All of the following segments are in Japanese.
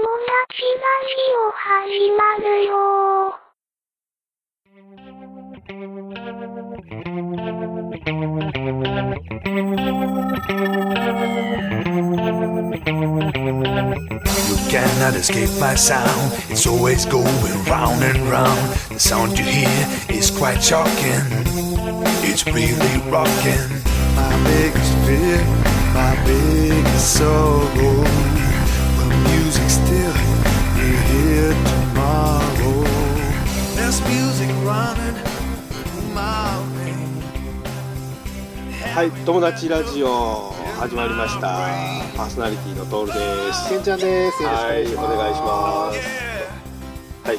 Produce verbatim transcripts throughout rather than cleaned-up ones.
達ラジオ始まるよ。 You cannot escape my sound. It's always going round and round. The sound you hear is quite shocking. It's really rocking. My biggest fear, my biggest sorrow. The music still, you hear tomorrow. There's music running through my veins. はい、友達ラジオ始まりました。パーソナリティのトールです。 けんちゃんです。よろしくお願いします。 はい、お願いします。はい、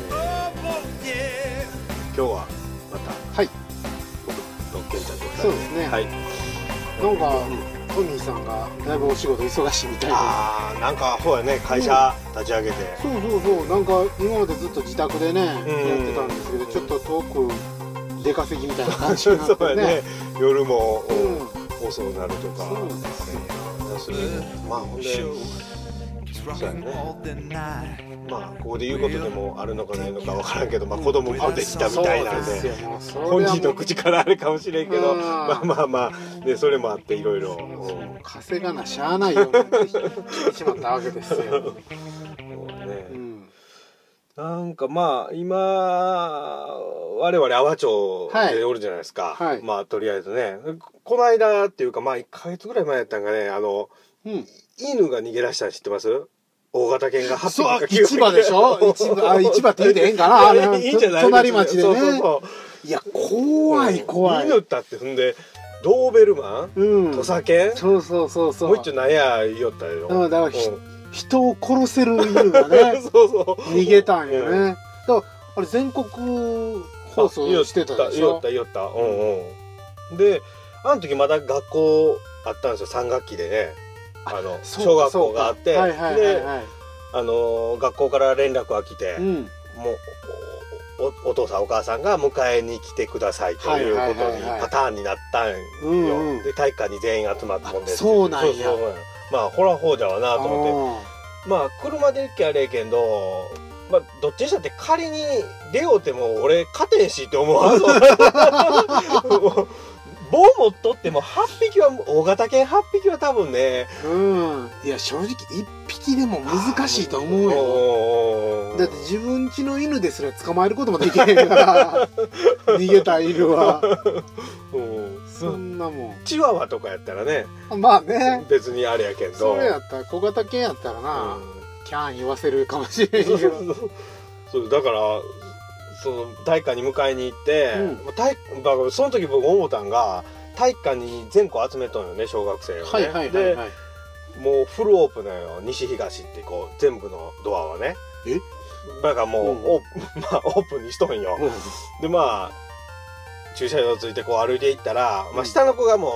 えー、今日はまたはい、 僕とけんちゃんとそうですね。 はい。 なんか、うん、トミーさんがだいぶお仕事忙しいみたいで。 ああ、なんかそうやね、会社立ち上げて。 そうそうそう、なんか今までずっと自宅でね、うん、やってたんですけど、ちょっと遠く出稼ぎみたいな感じになってね。 そうやね、夜も、 うん遅くなるとか、 そうですよ。 それまあほんで、そうやね。まあここで言うことでもあるのかないのかわからんけど、まあ子供もできたみたいなんで、本人の口からあれかもしれんけど、まあまあまあね、それもあっていろいろ稼がなしゃあないようになってきてしまったわけですよ。もうね。なんかまあ今我々阿波町でおるじゃないですか、はいはい、まあとりあえずねこの間っていうかまあいっかげつぐらい前やったんがね、あの、うん、犬が逃げ出したの知ってます？大型犬がはっぴきかきゅう市場でしょ。市場、あ、市場って言うてええんかな。あれいいんじゃない？隣町でね。そうそうそう。いや怖い怖い。 犬ったって踏んでドーベルマン、うん、土佐犬、そうそうそうそう。 もう一丁なんや言おったよ。 うん、だからひ、うん、人を殺せる犬がねそうそう逃げたんよね、うん、だからあれ全国放送してたでしょ。 言った言ったうんうん。であの時まだ学校あったんですよ、さん学期でね、あの小学校があって、はいはいはいはい、であの学校から連絡が来て、うん、もう お, お父さんお母さんが迎えに来てくださいということにパターンになったんよ、うんうん、で体育館に全員集まったもんで、 そうなんや。そうそう、 まあホラーほうじゃわなと思って、まあ車で行きゃあれえけんど、まあどっちにしたって仮に出ようても俺勝てんしって思うわ棒持っとってもはっぴきは大型犬はっぴきは多分ね、 うんいや正直いっぴきでも難しいと思うよ。だって自分家の犬ですら捕まえることもできへんから逃げた犬はそんなもんチワワとかやったらね、 まあね別にあれやけど、 それやったら小型犬やったらな、うん、キャン言わせるかもしれんけどそうだからその体育館に迎えに行って、うん、体だからその時僕思ったんが体育館に全校集めとんよね、小学生をね、はいはいはいはい、でもうフルオープンなよ、西東ってこう全部のドアはね、 えだからもう、うん、オ, まあ、オープンにしとんよ、うん、でまあ駐車場ついてこう歩いていったら、まあ、下の子がもう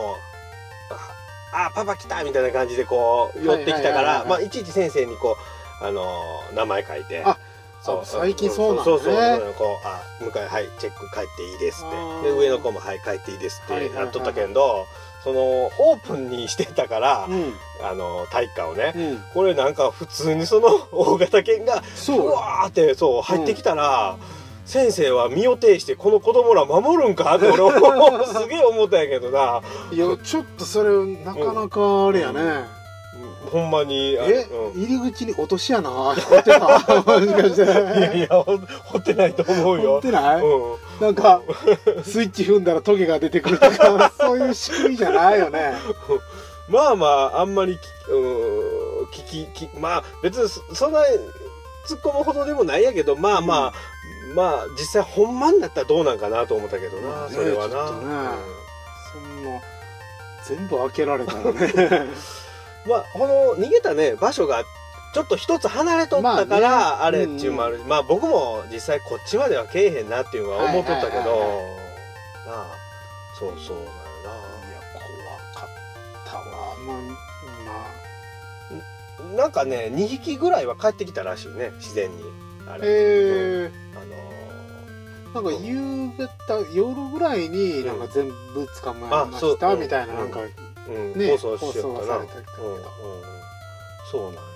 「ああパパ来た」みたいな感じでこう寄ってきたからまあいちいち先生にこう、あのー、名前書いて。 そう最近そうなんですね。 そうそうこうあ迎えはいチェック帰っていいですってで上の子もはい帰っていいですってやっとったけど、そのオープンにしてたから、うん、あの体育館をね、うん、これなんか普通にその大型犬がうわーってそう入ってきたら、うん、先生は身を挺してこの子供ら守るんかって俺すげえ思ったんやけどな。 いやちょっとそれなかなかあれやね、うんほんまにえ、うん、入り口に落とし穴掘ってたもしかして。いやいや掘ってないと思うよ。 掘ってない、うん、なんかスイッチ踏んだらトゲが出てくるとかそういう仕組みじゃないよねまあまああんまりうん聞ききまあ別にそんな突っ込むほどでもないやけどまあまあ、うん、まあ実際ほんまになったらどうなんかなと思ったけどな、ね、それはな、 ちょっとね、うん、そんな全部開けられたらねまあこの逃げたね場所がちょっと一つ離れとったから、まあね、あれっていうのもある、うんうん、まあ僕も実際こっちまではけえへんなっていうのは思っとったけど、はいはいはいはい、まあそうそうだよな。いや怖かったわ。まあ、まあ、なんかねにひきぐらいは帰ってきたらしいね、自然にあれ、 えーうん、 あのー、なんか夕方夜ぐらいになんか全部捕まえました、うん、みたいななんか、うんうん、ね、放送しよったな。うんうん、そうなんよね。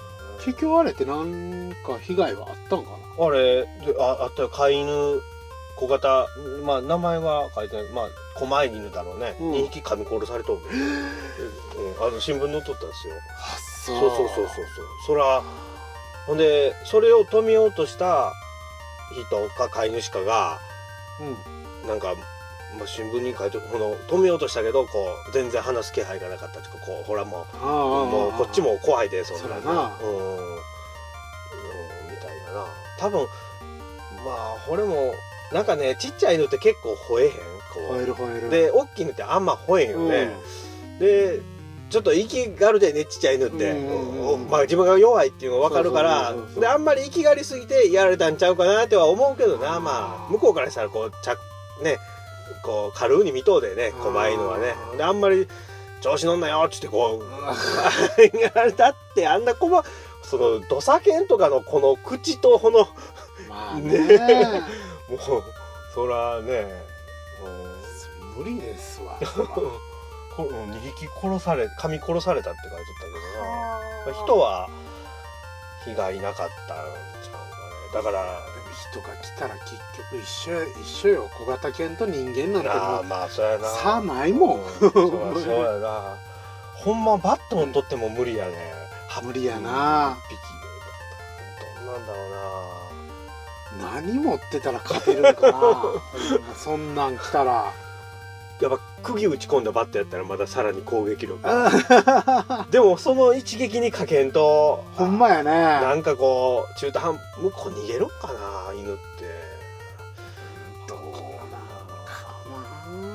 結局あれってなんか被害はあったんかな。 あれで あ, あったよ飼い犬小型まあ名前は書いてないまあ狛犬だろうね、うん、にひき噛み殺されとる、うん、あの新聞載っとったんですよ。 あそうそうそうそうそうそらほんでそれを止めようとした人か飼い主かが、うん、なんか、まあ、新聞に書いてこの止めようとしたけどこう全然話す気配がなかったとかこうほらもうもうこっちも怖いでそんなそらなうん、うん、みたいなな多分まあこれもなんかねちっちゃい犬って結構吠えへんこう吠える吠えるで大きい犬ってあんま吠えへんよね、うん、でちょっと息があるでねちっちゃい犬って、うんうん、まあ自分が弱いっていうのが分かるからであんまり息がりすぎてやられたんちゃうかなっては思うけどなまあ向こうからしたらこうちゃねこう軽うに見とうでね狛犬はねであんまり調子乗んなよっつってこうだってあんな狛その土佐犬とかのこの口とこのまあねもうそらねもう無理ですわにひき殺され噛み殺されたって書いてあったけどな人は被害なかったんちゃうかねだからでも人が来たら結局一緒一緒よ小型犬と人間なんてああまあそうやな差ないもん、うん、 そうそうやなほんまバットも取っても無理やね、 うん、無理やな一匹どんなんだろうな何持ってたら勝てるんかなそんなん来たらやっぱ釘打ち込んだバットやったらまださらに攻撃力でもその一撃にかけんとほんまやねなんかこう中途半向こう逃げるかな犬ってどうなのかな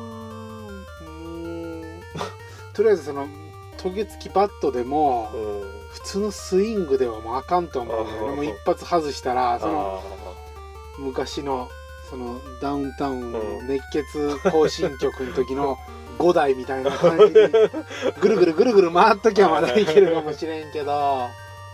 うんとりあえずそのトゲ付きバットでも、うん、普通のスイングではもうあかんと思うよねもう一発外したらその昔のそのダウンタウンの熱血行進曲の時のごだいみたいな感じでぐるぐるぐるぐる回っときゃまだいけるかもしれんけどいや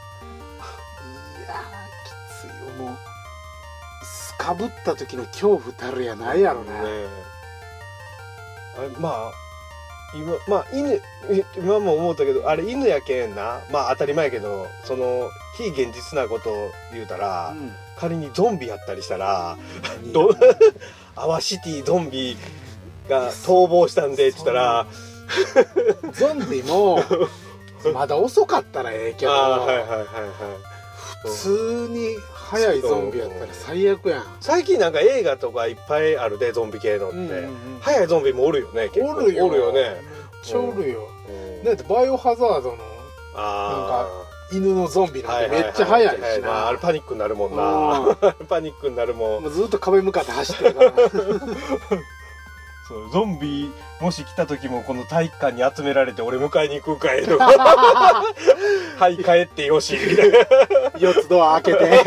きついよもうすかぶった時の恐怖たるやないやろね、ねあれまあ今まあ犬今も思ったけどあれ犬やけんなまあ当たり前やけどその非現実なことを言うたら、うん、仮にゾンビやったりしたらアワシティゾンビが逃亡したんでって言ったらゾンビもまだ遅かったらええけど、はいはいはいはい、普通に速いゾンビやったら最悪やん最近なんか映画とかいっぱいあるでゾンビ系のって、うんうんうん、速いゾンビもおるよね結構おるよおるよねめっちゃおるよ、うん、だってバイオハザードのなんか犬のゾンビなんてめっちゃ速いしな、はいはいはい、 あれパニックになるもんなパニックになるもんもうずっと壁向かって走ってるからそうゾンビもし来た時もこの体育館に集められて俺迎えに行くかいのはい帰ってよしみたいなよっつドア開けて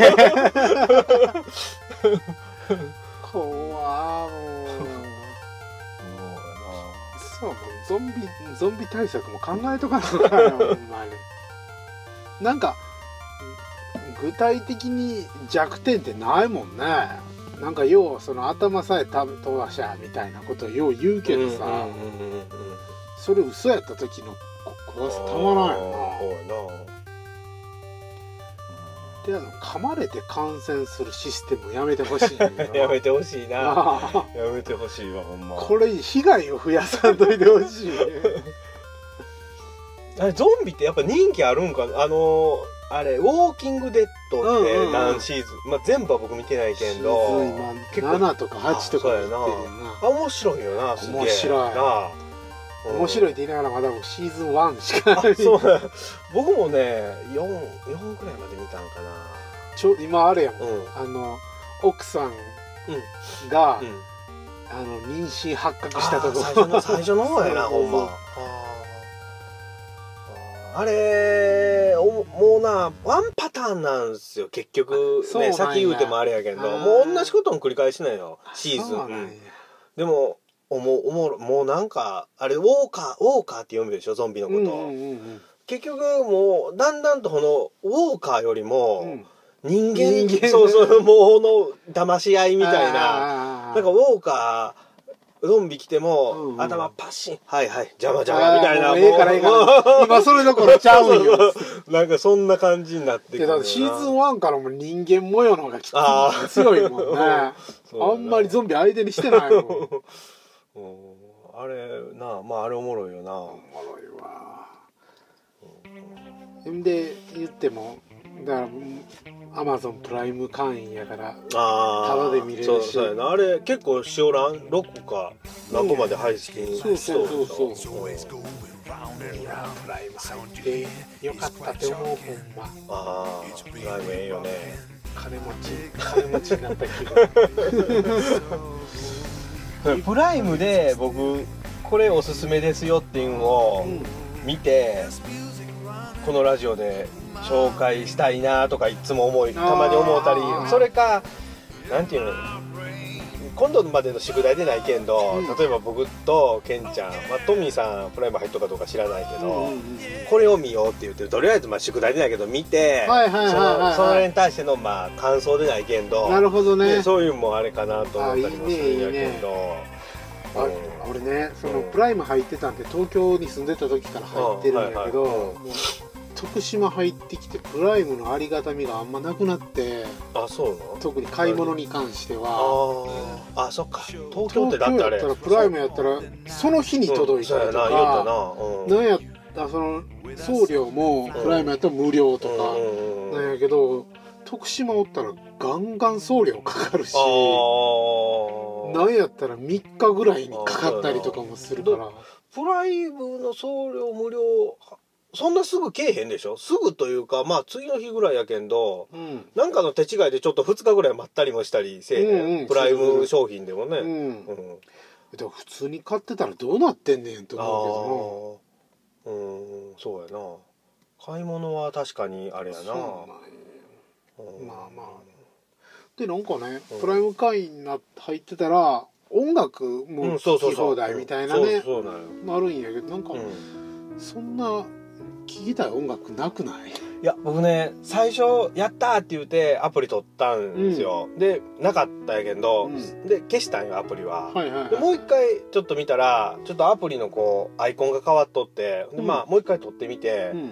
怖もうそうもうゾンビゾンビ対策も考えとかなきゃなほんまになんか具体的に弱点ってないもんねなんか要はその頭さえ飛ばしゃみたいなことをよう言うけどさ、うんうんうんうん、それ嘘やった時の怖さたまらんよな。であの噛まれて感染するシステムやめてほしいやめてほしいなやめてほしいわほんまこれ被害を増やさんといてほしいあれゾンビってやっぱ人気あるんかなあのあれウォーキングデッドって何シーズン、うんうん、まあ全部は僕見てないけど結構ななとかはちとか見てるよなあ面白いよなすげえ面白いな面白いって言いながらまだ僕シーズンワンしかないそう僕もねよん、よんくらいまで見たんかなちょ今あれやもん、うん、あの奥さんが、うんうん、あの妊娠発覚したとこ最初の最初の方やなほんまあれもうなワンパターンなんですよ結局ね先言うてもあれやけどもう同じことの繰り返しないのシーズン、うん、でもおもおももうなんかあれウォーカーウォーカーって読むでしょゾンビのこと、うんうんうんうん、結局もうだんだんとこのウォーカーよりも、うん人間、人間そうそうもうの騙し合いみたいななんかウォーカーゾンビ来ても、うんうん、頭パッシンはいはい邪魔邪魔みたいな、 ええからええから今それどころちゃうんよなんかそんな感じになってくるな。 シーズンワンからも人間模様の方がきつい強いもんねあんまりゾンビ相手にしてないもんうんあれなまああれおもろいよな。おもろいわ、 うん、で言ってもだからアマゾンプライム会員やからタダで見れるし、 そうそうやな。あれ結構しおらんろっこか何個まで配信、 うん、そうそうそうそう、いやプライム入ってよかったって思うほんま。 ああプライムええよね。 金持ち金持ちになった気分プライムで僕これおすすめですよっていうのを見て、うん、このラジオで紹介したいなとかいつも思いたまに思ったり、それかなんていうの今度までの宿題でないけんど、うん、例えば僕とケンちゃん、まあ、トミーさんプライム入っとかどうか知らないけど、うんうんうん、これを見ようって言ってとりあえずまあ宿題でないけど見て、それに対してのまあ感想でないけんど、 なるほどね、 そういうのもあれかなと思ったりもするんやけど、 うん、俺ねそのプライム入ってたんで東京に住んでた時から入ってるんだけど、うんはいはいうん、徳島入ってきてプライムのありがたみがあんまなくなって。 あ、そうなの？ 特に買い物に関してはああ、そっか東京ってだってあれ東京やったらプライムやったらその日に届いたりとか、うん、なんやったその送料もプライムやったら無料とかなんやけど、徳島おったらガンガン送料かかるし、なんやったらみっかぐらいにかかったりとかもするから。 プライムの送料無料そんなすぐけえへんでしょ。すぐというかまあ次の日ぐらいやけんど、うん、なんかの手違いでちょっとふつかぐらい待ったりもしたりせえへん、うんうん、プライム商品でもね、うんうん、 でも普通に買ってたらどうなってんねんと思うけどな。うん、そうやな。買い物は確かにあれやな。そうなんや、 うん、まあまあでなんかね、うん、プライム会員にな入ってたら音楽も聴き放題みたいなねあるんやけど、なんか、うん、そんな聴きたい音楽なくない？ いや僕ね最初やったーって言ってアプリ取ったんですよ、うん、でなかったんやけど、うん、で消したんよアプリは、はいはいはい、でもう一回ちょっと見たらちょっとアプリのこうアイコンが変わっとって、で、まあ、もう一回取ってみて、うん、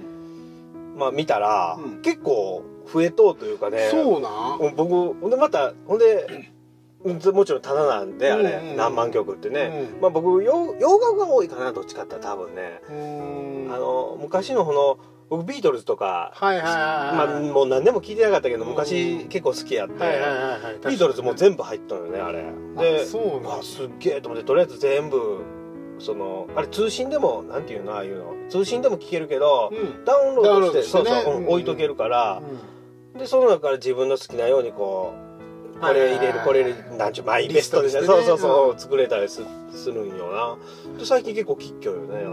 まあ見たら、うん、結構増えとうというかね。 そうな僕ほんでまたほんでもちろんタダなんであれ、うんうん、何万曲ってね、うん、まあ僕洋楽が多いかなどっちかって多分ね、あの昔のこの僕ビートルズとか、はいはいはいはい、まあもう何でも聞いてなかったけど昔結構好きやって、はいはいはいはい、ビートルズも全部入ったのよねあれで、あそうなん、あすっげえと思ってとりあえず全部そのあれ通信でもなんていうのああいうの通信でも聞けるけど、うん、ダウンロードして、そうそう、うん、置いとけるから、うん、でその中から自分の好きなようにこうこれ入れるこれなんちゅうマイベストでね、そうそうそう、うん、作れたり す, するんよな。で最近結構聞きよねあれ、うん、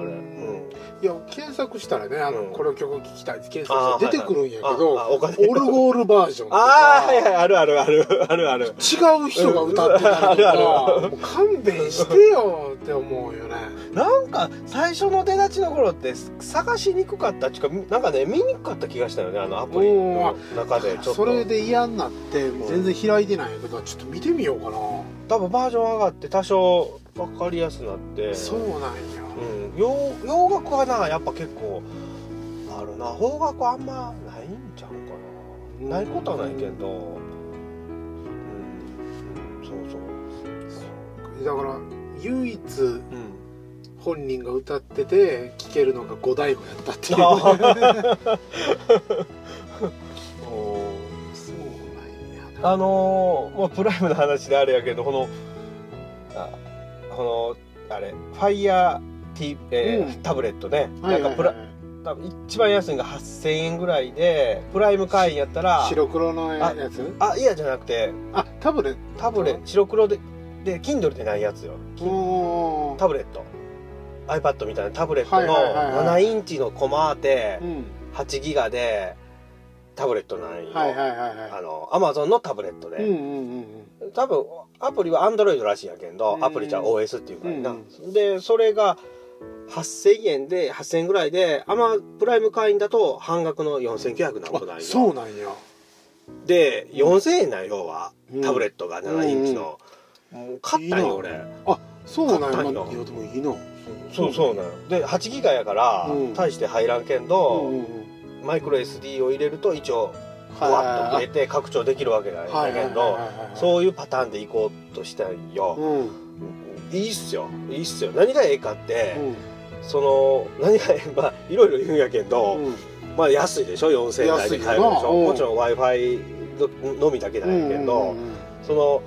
いや検索したらねあの、うん、この曲聴きたいって検索したら出てくるんやけど、はいはい、オルゴールバージョンとか、 ああはいはいあるあるあるあるある、違う人が歌ってたりとか、うん、あるあるもう勘弁してよって思うよね。 なんか最初の出だちの頃って探しにくかったっていうかなんかね見にくかった気がしたよねあのアプリの中で。ちょっとそれで嫌になって全然開いてないけど、うん、ちょっと見てみようかな。 多分バージョン上がって多少分かりやすくなって。 そうなんや、 うん、洋, 洋楽はなやっぱ結構あるな。邦楽はあんまないんちゃうかな、うん、ないことはないけど、うん、うん、そうそうだから唯一、うん、本人が歌ってて聴けるのがゴダイゴやったっていう。おそうなんやな。あのー、まあ、プライムの話であれやけどこのあこのあれファイヤーティ、えーうん、タブレットね、なんかプラ、多分一番安いのがはっせんえんぐらいでプライム会員やったら白黒のやつ、 あいやじゃなくてあタブレットタブレ白黒でで Kindle でないやつよ。タブレット iPad みたいなタブレットのななインチのコマ当て、うん、はちギガでタブレットなんよ、はいはいはいはい、あの Amazon のタブレットで、うんうんうん、多分アプリは Android らしいんやけど、うん、アプリじゃ オーエス っていうからな、うんうん、でそれがはっせんえんではっせんえんぐらいでアマプライム会員だと半額のよんせんきゅうひゃくなんぼないよ。 そうなんや。 でよんせんえんなん要は、うん、タブレットがななインチの、うんうん、もう買ったんよ俺。 あそうなんや。 買ったんいやよでもいいな。 そうそうなんよではちギガやから、 うん、 大して入らんけんうど、 んうんマイクロ エスディー を入れると一応ふわっと入れて拡張できるわけなんだけど、そういうパターンでいこうとしたんよ、 うん、 いいっすよいいっすよ。何がええかって、 うん、 その何がええまあいろいろ言うんやけど、うん、まあ安いでしょよんせんえん台で買えるでしょ。もちろん Wi-Fi のみだけなんやけど、うんうんうん、その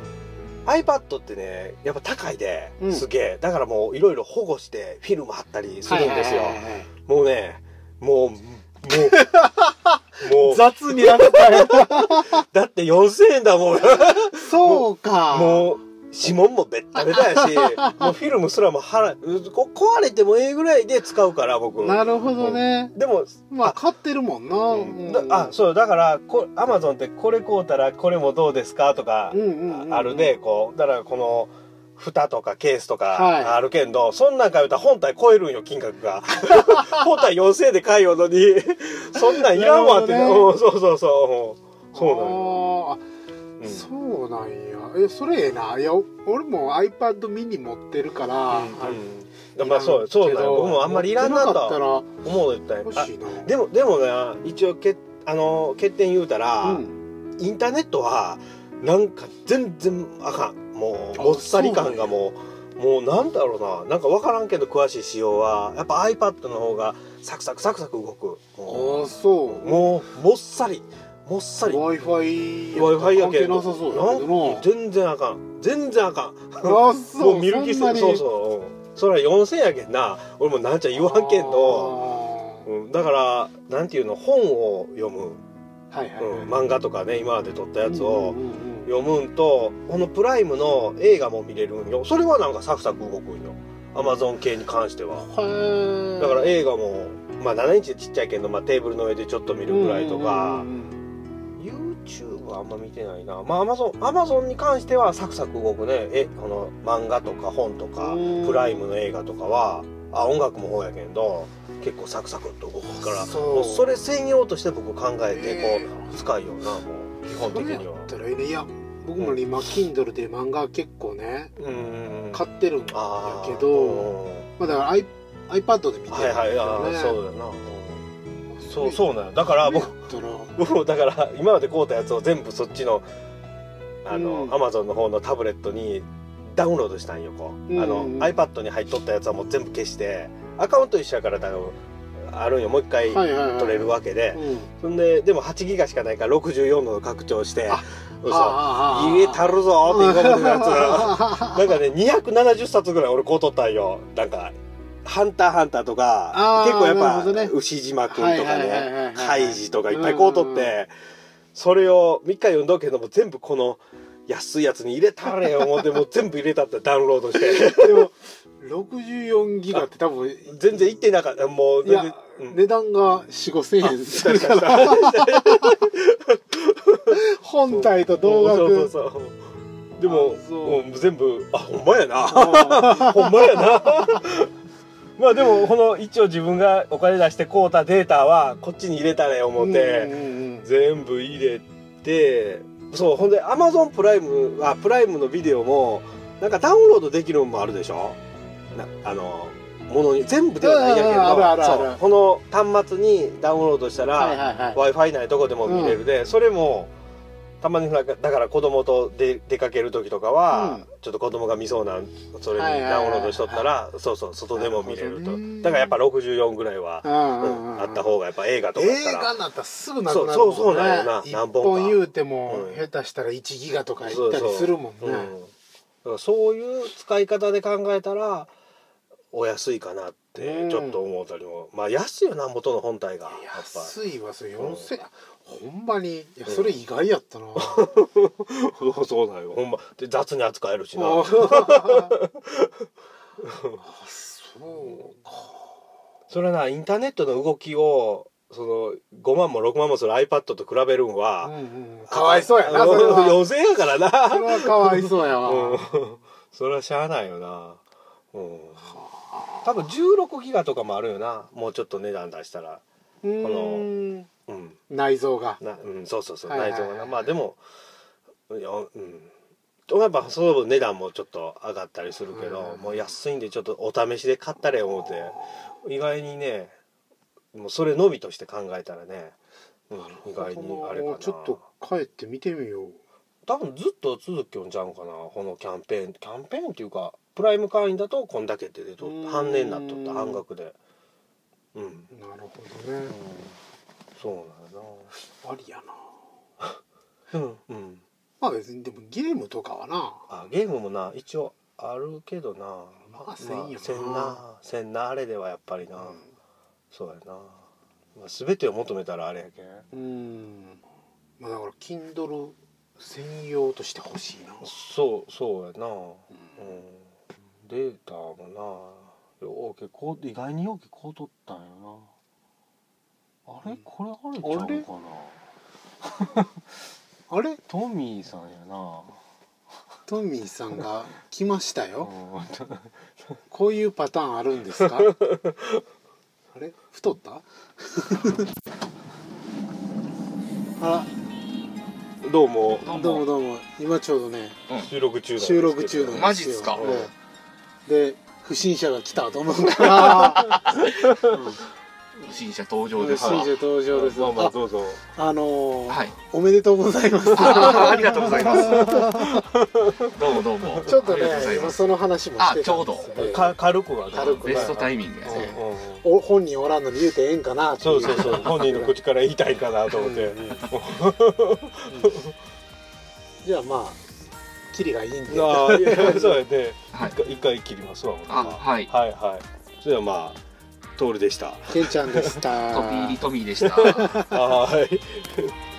iPad ってねやっぱ高いで、うん、すげえだからもういろいろ保護してフィルム貼ったりするんですよ。もうねもうもうもう雑にやったよだってよんせんえんだもんそうかもう指紋もベッタベタやしもうフィルムすらも払壊れてもええぐらいで使うから僕。 なるほどね、 うん、でもまあ買ってるもんな、 うんだあそうだからアマゾンってこれ買うたらこれもどうですかとかあるでこうだからこの蓋とかケースとかあるけんど、はい、そんなん買うたら本体超えるんよ金額が本体よんせんえんで買いようのにそんなんいらんわって、ね、そうそうそうそうなんよ、 うん、そうなんや。えそれええな。いや俺も iPad mini 持ってるから、うんうん、まあそうそうなんよ。僕もあんまりいらんなと思うたよ。でもでもね一応けあの欠点言うたら、うん、インターネットはなんか全然あかん。もうもっさり感がもうもうなんだろうななんか分からんけど詳しい仕様はやっぱ iPad の方がサクサクサクサク動く。 ああそうもうもっさりもっさり Wi-Fi Wi-Fi やけど関係なさそうやけどな全然あかん全然あかんあそうもう見る気せそうそうそれはよんせんえんやけんな俺もなんちゃ言わんけんど、うん、だからなんていうの本を読む、はいはいはいうん、漫画とかね今まで撮ったやつを、うんうんうん読むんとこのプライムの映画も見れるんよ。それはなんかサクサク動くんよアマゾン系に関しては。だから映画もまあななインチでちっちゃいけど、まあ、テーブルの上でちょっと見るぐらいとか YouTube はあんま見てないな。まあアマゾンアマゾンに関してはサクサク動くね。えこの漫画とか本とかプライムの映画とかはあ音楽も方やけんど結構サクサクっと動くからもうそれ専用として僕考えてこう使いようなもう基本的には。 それやったらいいね。いや僕も今 Kindle で漫画結構ね、うん、買ってるんやけど、まあだから I iPad で見てるんだよね。はいはいあそうだな。そうそうなんだから僕僕もだから今まで買うたやつを全部そっちのあの、うん、Amazon の方のタブレットにダウンロードしたんよこう、うん、あの iPad に入っとったやつはもう全部消してアカウント一緒やからだあるんよもう一回取れるわけで、そんででもはちギガしかないからろくじゅうよんの拡張してそう入れたるぞって言われるやつなんかねにひゃくななじゅっさつぐらい俺こう取ったんよ。なんかハンターハンターとか結構やっぱ、ね、牛島くんとかねカイジとかいっぱいこう取ってそれをみっか読んどけども全部この安いやつに入れたれよ思ってもう全部入れたってダウンロードしてでもろくじゅうよんギガって多分全然いってなかったもう全然、 うん、値段が よん、ごせんえんするから本体と同額。そうそうそうでももう全部あほんまやなほんまやなまあでもこの一応自分がお金出して買うたデータはこっちに入れたね思って、うんうんうん、全部入れてそうほんで Amazon プライムあプライムのビデオもなんかダウンロードできるのもあるでしょなあのものに全部ではないやけどこの端末にダウンロードしたら、はいはいはい、Wi-Fi ないとこでも見れるで、うん、それもたまにだから子供と出出かける時とかは、うん、ちょっと子供が見そうなそれにダウンロードしとったらそうそう外でも見れるとだからやっぱろくじゅうよんぐらいは、うんうん、あった方がやっぱ映画とか映画になったらすぐなくなるもんね。 そうそうなんやな何本かいっぽん言うても、うん、下手したらいちギガとかいったりするもんね。そうそう、うん、だからそういう使い方で考えたらお安いかなってちょっと思ったりも、うん、まあ安いよな元の本体が安いわそれよんせんえん、うん、ほんまにいやそれ意外やったな、うん、そうなんよほんまで雑に扱えるしなあそうかそれはなインターネットの動きをそのごまんもろくまんもする iPad と比べるんは、うんうん、 かわいそうやなそれはよんせんえんやからなそれはかわいそうやわ、 うん、それはしゃあないよな、うん、多分じゅうろくギガとかもあるよなもうちょっと値段出したらこのうん、内臓がな、うん、そうそうそう、はいはいはい、内臓がなまあでもいや、うん、 やっぱその分値段もちょっと上がったりするけど、もう安いんでちょっとお試しで買ったれ思って、意外にねもうそれのみとして考えたらね、うん、意外にあれかな。 ちょっと帰って見てみよう。 多分ずっと続きょんちゃうんかな、このキャンペーンキャンペーンっていうかプライム会員だとこんだけって出とった、半値になっとった、半額で。うん、 なるほどね、うん、 そうなんやな、ありやなうん、うん、 まあ別にでもゲームとかはな、 あゲームもな一応あるけどな、 まあせんやな、 せんなせんなあれではやっぱりな、うん、そうやな、まあ、全てを求めたらあれやけん、 うんまあだから Kindle 専用としてほしいな。 そうそうやな、うん、うん、データもなようけこう意外にようけこう取ったんやな。あれこれあれちゃうかなあれトミーさんやな。 トミーさんが来ましたよこういうパターンあるんですかあれ太ったあらどうもどうもどうも今ちょうどね、 うん、収録中収録中なんですよ。 マジっすか、 でで不審者が来たと思うから、 うん、不審者登場です。 不審者登場です。 まあまあどうぞ。 あのーはい、 おめでとうございます。 あ, ありがとうございます。どうもどうも。 ちょっとね、今その話もしてたんですよ。 あ、ちょうど。 か軽くは軽くベストタイミングですね。 お本人おらんのに言うてええんかなって。 そうそうそう。本人の口から言いたいかなと思って。じゃあまあ。キリがいいんで。 ああ、いやそうやね。はい、一回切りますわ。 あ、はい。 はいはい。それではまあトールでした。 ケンちゃんでした。 トピーリトミーでした。 はい。